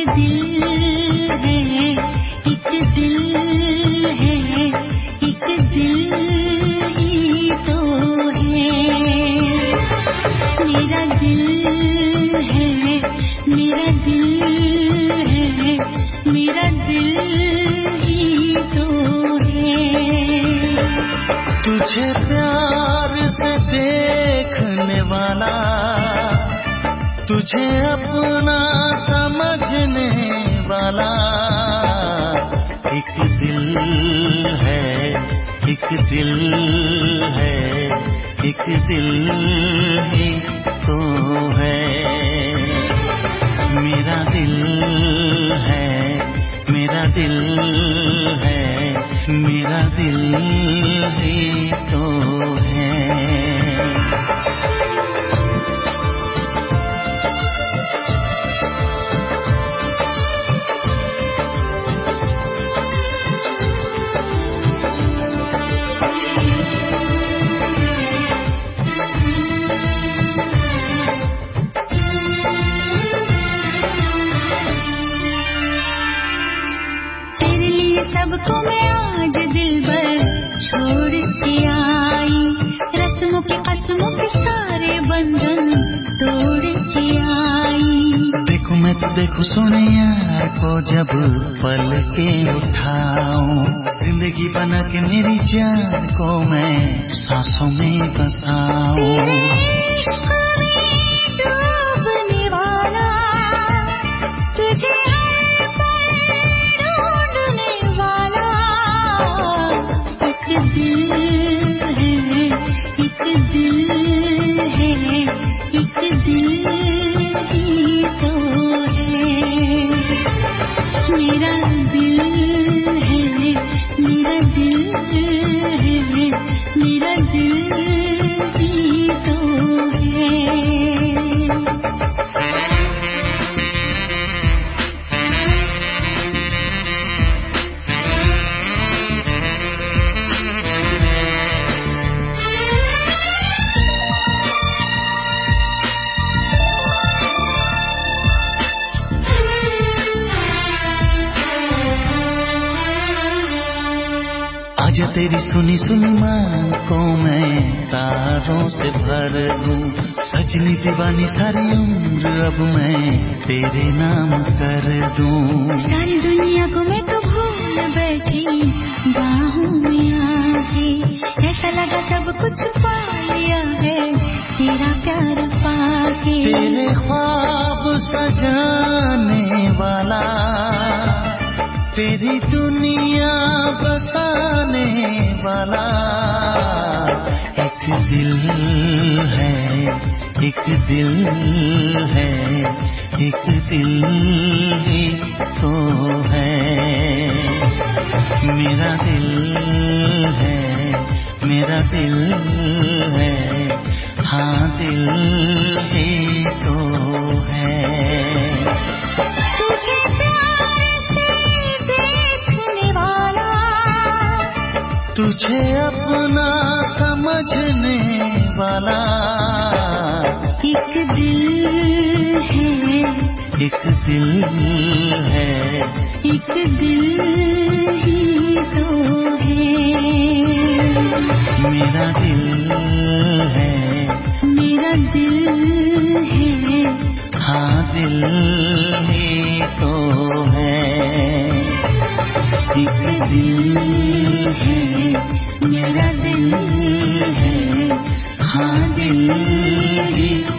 तुझे प्यार से देखने वाला, तुझे अपना समझने वाला एक दिल है, एक दिल है, एक दिल ही तो है। मेरा दिल है, मेरा दिल है, मेरा दिल ही तो है। सबको मैं आज दिलबर छोड़ के आई, रस्मों के कसमों के सारे बंधन तोड़ के आई। देखो मैं तो देखो सोने यार को जब पल के उठाऊं, जिंदगी बना के मेरी जान को मैं सांसों में बसाऊं। डूबने वाला तुझे दिल है, एक दिल है, एक दिल ही तो है। मेरा दिल है, मेरा दिल है, मेरा दिल ही तो है। आजा तेरी सुनी सुनी मांग को मैं तारों से भर दूं, सजनी दीवानी सारी उम्र अब मैं तेरे नाम कर दूं। सारी दुनिया को मैं तो भूल बैठी बाहों में आके, ऐसा लगा सब कुछ पा लिया है तेरा प्यार पाके। तेरे ख्वाब सजाने वाला, तेरी दुनिया बसाने वाला एक दिल है, एक दिल है, एक दिल ही तो है। मेरा दिल है, मेरा दिल है, हाँ दिल ही तो है। तुझे प्यार से देखने वाला, तुझे अपना समझने वाला एक दिल है, एक दिल है, एक दिल ही तो है। मेरा दिल है, मेरा दिल है, हाँ दिल ही तो है। एक दिल है, मेरा दिल है, हाँ दिल ही